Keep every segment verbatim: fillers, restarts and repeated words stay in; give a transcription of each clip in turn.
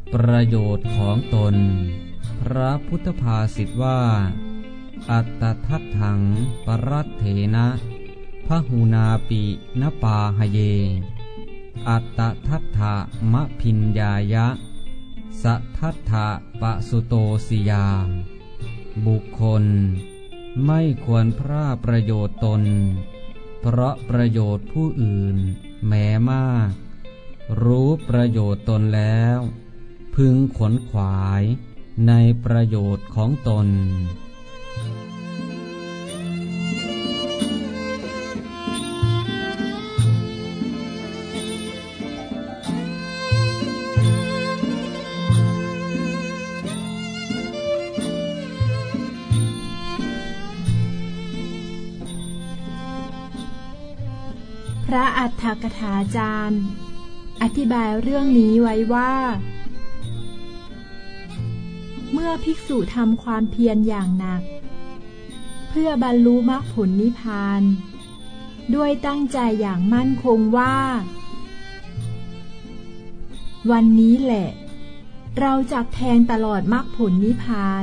ประโยชน์ของตนพระพุทธภาษิตว่าอัตทัตถังปรัตเถนะพหุนาปินปาหเยอัตทัตถะมะพิญญายะสัทธัตถะปะสุโตสิยาบุคคลไม่ควรพร่าประโยชน์ตนเพราะประโยชน์ผู้อื่นแม้มากรู้ประโยชน์ตนแล้วพึงขนขวายในประโยชน์ของตนพระอัฏฐกถาจารย์อธิบายเรื่องนี้ไว้ว่าเมื่อภิกษุทำความเพียรอย่างหนักเพื่อบรรลุมรรคผลนิพพานด้วยตั้งใจอย่างมั่นคงว่าวันนี้แหละเราจักแทงตลอดมรรคผลนิพพาน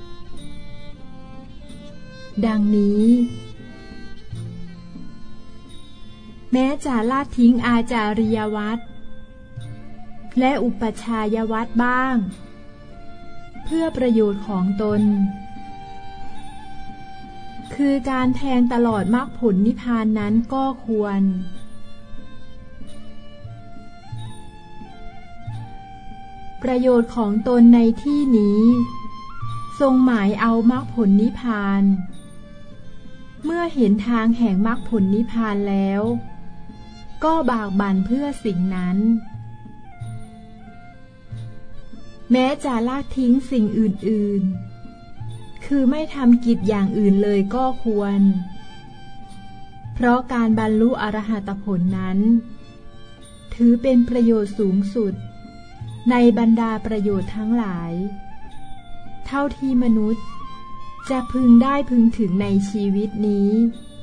ดังนี้แม้จะละทิ้งอาจาริยวัตรและอุปชายวัตรบ้างเพื่อประโยชน์ของตนคือการแทงตลอดมรรคผลนิพพานนั้นก็ควรประโยชน์ของตนในที่นี้ทรงหมายเอามรรคผลนิพพานเมื่อเห็นทางแห่งมรรคผลนิพพานแล้วก็บากบั่นเพื่อสิ่งนั้นแม้จะละทิ้งสิ่งอื่นๆคือไม่ทำกิจอย่างอื่นเลยก็ควรเพราะการบรรลุอรหัตผลนั้นถือเป็นประโยชน์สูงสุดในบรรดาประโยชน์ทั้งหลายเท่าที่มนุษย์จะพึงได้พึงถึงในชีวิตนี้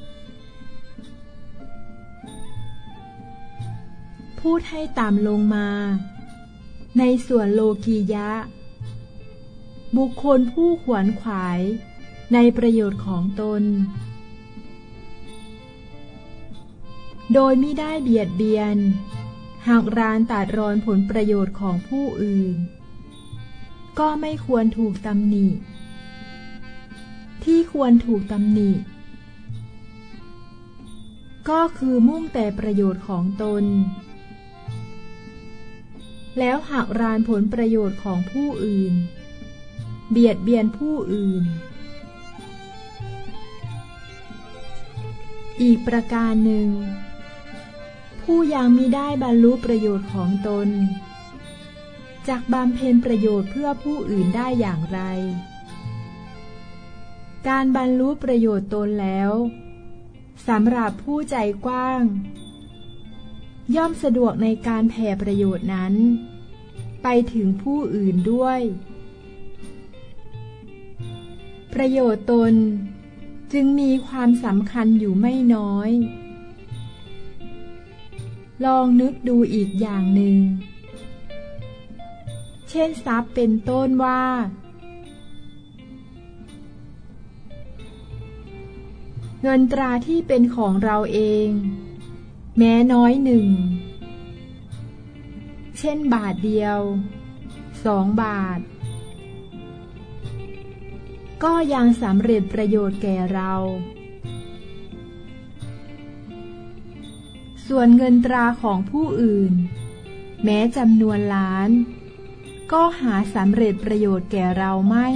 พูดให้ต่ำลงมาในส่วนโลกียะบุคคลผู้ขวนขวายในประโยชน์ของตนโดยมิได้เบียดเบียนหากรานตัดรอนผลประโยชน์ของผู้อื่นก็ไม่ควรถูกตำหนิที่ควรถูกตำหนิก็คือมุ่งแต่ประโยชน์ของตนแล้วหากรานผลประโยชน์ของผู้อื่นเบียดเบียนผู้อื่นอีกประการหนึ่งผู้ยังมิได้บรรลุประโยชน์ของตนจักบำเพ็ญประโยชน์เพื่อผู้อื่นได้อย่างไรการบรรลุประโยชน์ตนแล้วสำหรับผู้ใจกว้างย่อมสะดวกในการแผ่ประโยชน์นั้นไปถึงผู้อื่นด้วยประโยชน์ตนจึงมีความสำคัญอยู่ไม่น้อยลองนึกดูอีกอย่างหนึ่งเช่นทรัพย์เป็นต้นว่าเงินตราที่เป็นของเราเองแม้น้อยหนึ่งเช่นบาทเดียวสองบาทก็ยังสำเร็จประโยชน์แก่เราส่วนเงินตราของผู้อื่นแม้จำนวนล้านก็หาสำเร็จประโยชน์แก่เราไม่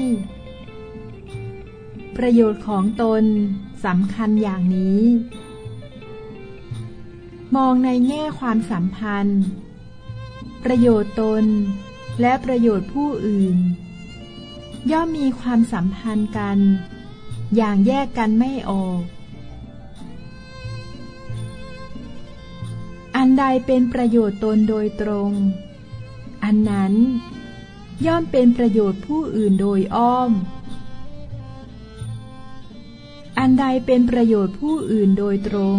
ประโยชน์ของตนสำคัญอย่างนี้มองในแง่ความสัมพันธ์ประโยชน์ตนและประโยชน์ผู้อื่นย่อมมีความสัมพันธ์กันอย่างแยกกันไม่ออกอันใดเป็นประโยชน์ตนโดยตรงอันนั้นย่อมเป็นประโยชน์ผู้อื่นโดยอ้อมอันใดเป็นประโยชน์ผู้อื่นโดยตรง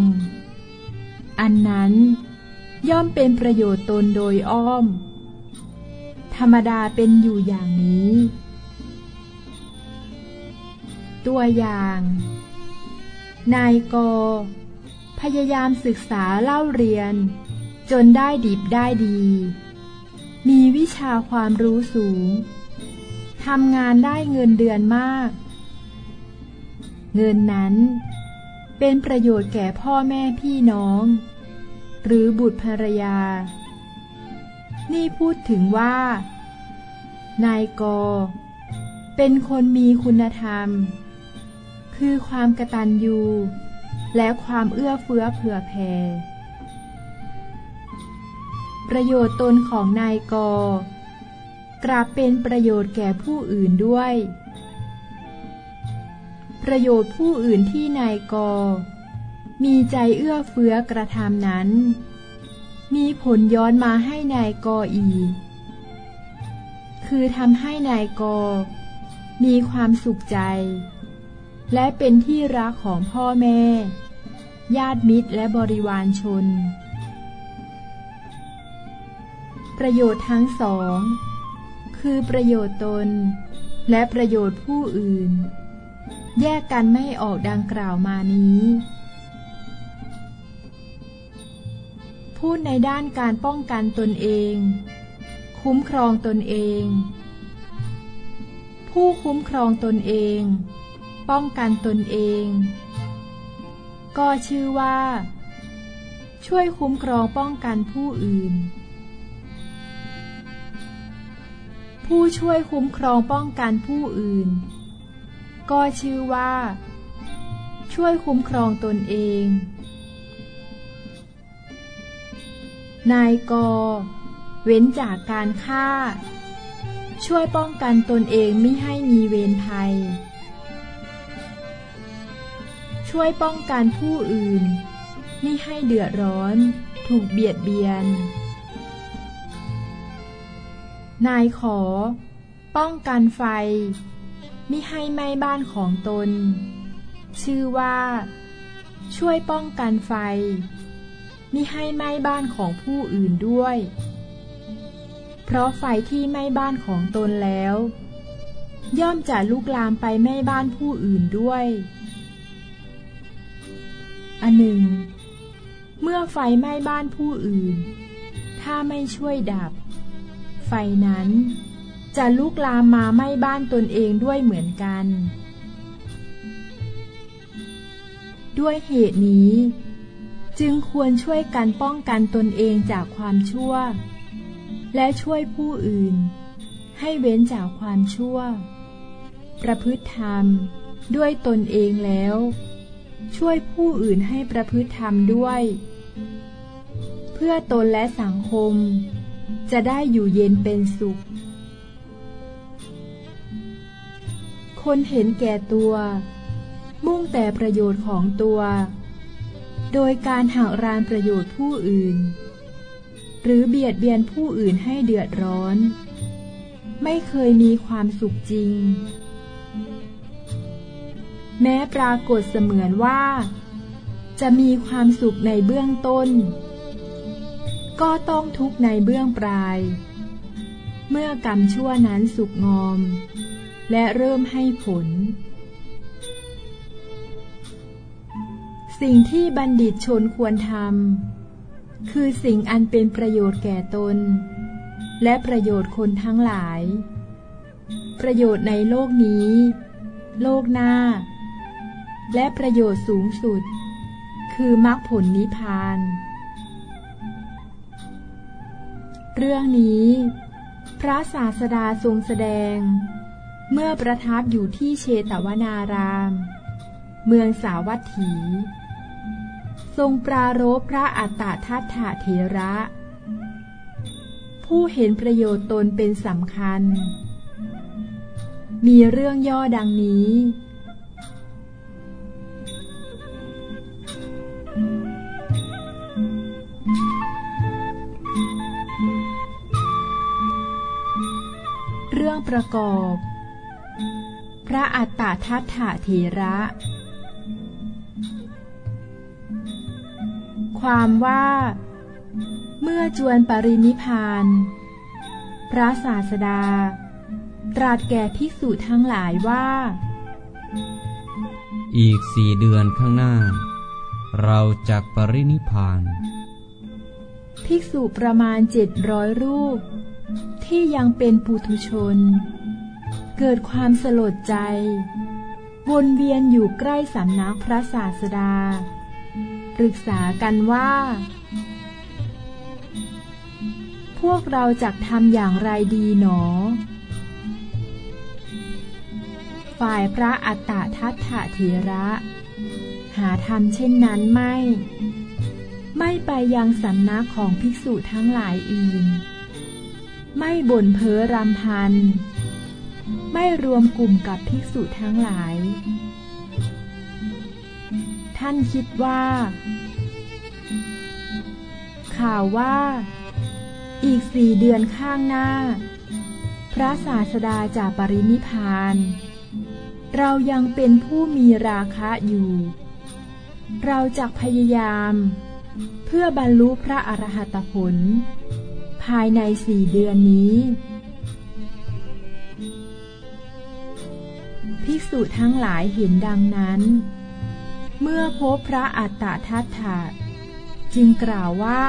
อันนั้นย่อมเป็นประโยชน์ตนโดยอ้อมทรรมดาเป็นอยู่อย่างนี้ตัวอย่างนายกพยายามศึกษาเล่าเรียนจนได้ดิบได้ดีมีวิชาความรู้สูงทำงานได้เงินเดือนมากเงินนั้นเป็นประโยชน์แก่พ่อแม่พี่น้องหรือบุตรภรรยานี่พูดถึงว่านายกเป็นคนมีคุณธรรมคือความกตัญญูและความเอื้อเฟื้อเผื่อแผ่ประโยชน์ตนของนายกกลับเป็นประโยชน์แก่ผู้อื่นด้วยประโยชน์ผู้อื่นที่นายกมีใจเอื้อเฟื้อกระทำนั้นมีผลย้อนมาให้นายกอีกคือทำให้นายกมีความสุขใจและเป็นที่รักของพ่อแม่ญาติมิตรและบริวารชนประโยชน์ทั้งสองคือประโยชน์ตนและประโยชน์ผู้อื่นแยกกันไม่ออกดังกล่าวมานี้พูดในด้านการป้องกันตนเองคุ้มครองตนเองผู้คุ้มครองตนเองป้องกันตนเองก็ชื่อว่าช่วยคุ้มครองป้องกันผู้อื่นผู้ช่วยคุ้มครองป้องกันผู้อื่นก็ชื่อว่าช่วยคุ้มครองตนเองนายกเว้นจากการฆ่าช่วยป้องกันตนเองมิให้มีเวรภัยช่วยป้องกันผู้อื่นมิให้เดือดร้อนถูกเบียดเบียนนายขอป้องกันไฟมิให้ไหม้บ้านของตนชื่อว่าช่วยป้องกันไฟมิให้ไหม้บ้านของผู้อื่นด้วยเพราะไฟที่ไหม้บ้านของตนแล้วย่อมจะลุกลามไปไหม้บ้านผู้อื่นด้วยอันหนึ่งเมื่อไฟไหม้บ้านผู้อื่นถ้าไม่ช่วยดับไฟนั้นจะลุกลามมาไหม้บ้านตนเองด้วยเหมือนกันด้วยเหตุนี้จึงควรช่วยกันป้องกันตนเองจากความชั่วและช่วยผู้อื่นให้เว้นจากความชั่วประพฤติธรรมด้วยตนเองแล้วช่วยผู้อื่นให้ประพฤติธรรมด้วยเพื่อตนและสังคมจะได้อยู่เย็นเป็นสุขคนเห็นแก่ตัวมุ่งแต่ประโยชน์ของตัวโดยการหักรานประโยชน์ผู้อื่นหรือเบียดเบียนผู้อื่นให้เดือดร้อนไม่เคยมีความสุขจริงแม้ปรากฏเสมือนว่าจะมีความสุขในเบื้องต้นก็ต้องทุกข์ในเบื้องปลายเมื่อกรรมชั่วนั้นสุกงอมและเริ่มให้ผลสิ่งที่บัณฑิตชนควรทำคือสิ่งอันเป็นประโยชน์แก่ตนและประโยชน์คนทั้งหลายประโยชน์ในโลกนี้โลกหน้าและประโยชน์สูงสุดคือมรรคผลนิพพานเรื่องนี้พระศาสดาทรงแสดงเมื่อประทับอยู่ที่เชตวนารามเมืองสาวัตถีทรงปรารภพระอัตตทัฏฐเถระผู้เห็นประโยชน์ตนเป็นสำคัญมีเรื่องย่อดังนี้เรื่องประกอบพระอัตตทัฏฐเถระความว่าเมื่อจวนปรินิพพานพระศาสดาตรัสแก่ภิกษุทั้งหลายว่าอีกสี่เดือนข้างหน้าเราจักปรินิพพานภิกษุประมาณเจ็ดร้อยรูปที่ยังเป็นปุถุชนเกิดความสลดใจวนเวียนอยู่ใกล้สำนักพระศาสดาปรึกษากันว่าพวกเราจักทำอย่างไรดีหนอฝ่ายพระอัตตทัฏฐเถระหาทำเช่นนั้นไม่ไม่ไปยังสำนักของภิกษุทั้งหลายอื่นไม่บ่นเพ้อรำพันไม่รวมกลุ่มกับภิกษุทั้งหลายท่านคิดว่าข่าวว่าอีกสี่เดือนข้างหน้าพระศาสดาจะปรินิพพานเรายังเป็นผู้มีราคะอยู่เราจักพยายามเพื่อบรรลุพระอรหัตผลภายในสี่เดือนนี้ภิกษุทั้งหลายเห็นดังนั้นเมื่อพบพระอัตตทัฏฐะจึงกล่าวว่า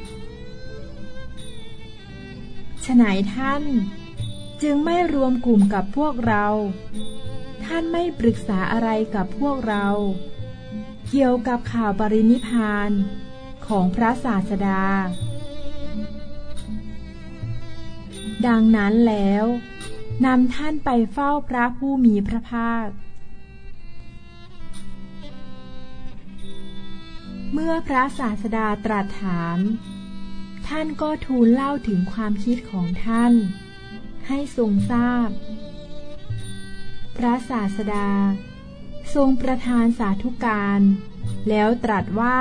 ฉไนท่านจึงไม่รวมกลุ่มกับพวกเราท่านไม่ปรึกษาอะไรกับพวกเราเกี่ยวกับข่าวปรินิพพานของพระศาสดาดังนั้นแล้วนำท่านไปเฝ้าพระผู้มีพระภาคเมื่อพระศาสดาตรัสถามท่านก็ทูลเล่าถึงความคิดของท่านให้ทรงทราบพระศาสดาทรงประทานสาธุการแล้วตรัสว่า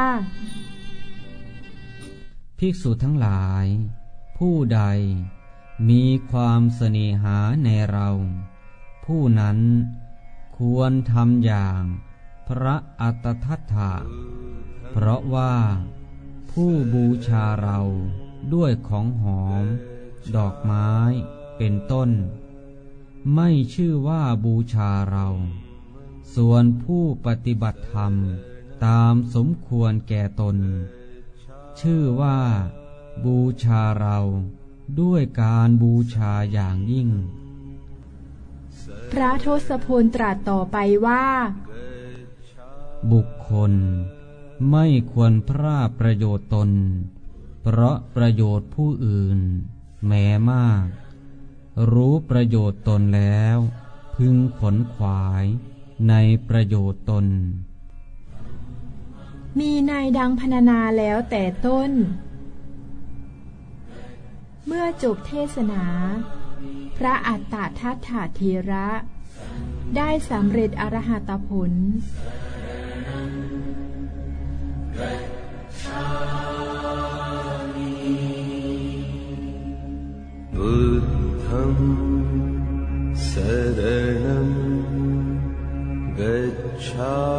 ภิกษุทั้งหลายผู้ใดมีความเสน่หาในเราผู้นั้นควรทำอย่างพระอัตตทัฏฐะเพราะว่าผู้บูชาเราด้วยของหอมดอกไม้เป็นต้นไม่ชื่อว่าบูชาเราส่วนผู้ปฏิบัติธรรมตามสมควรแก่ตนชื่อว่าบูชาเราด้วยการบูชาอย่างยิ่งพระทศพลตรัสต่อไปว่าบุคคลไม่ควรพร่าประโยชน์ตนเพราะประโยชน์ผู้อื่นแม้มากรู้ประโยชน์ตนแล้วพึงขนขวายในประโยชน์ตนมีในดังพรรณนาแล้วแต่ต้นเมื่อจบเทศนาพระอัตตทัฏฐเถระได้สำเร็จอรหัตผลบุตถังสรณังกัจฉา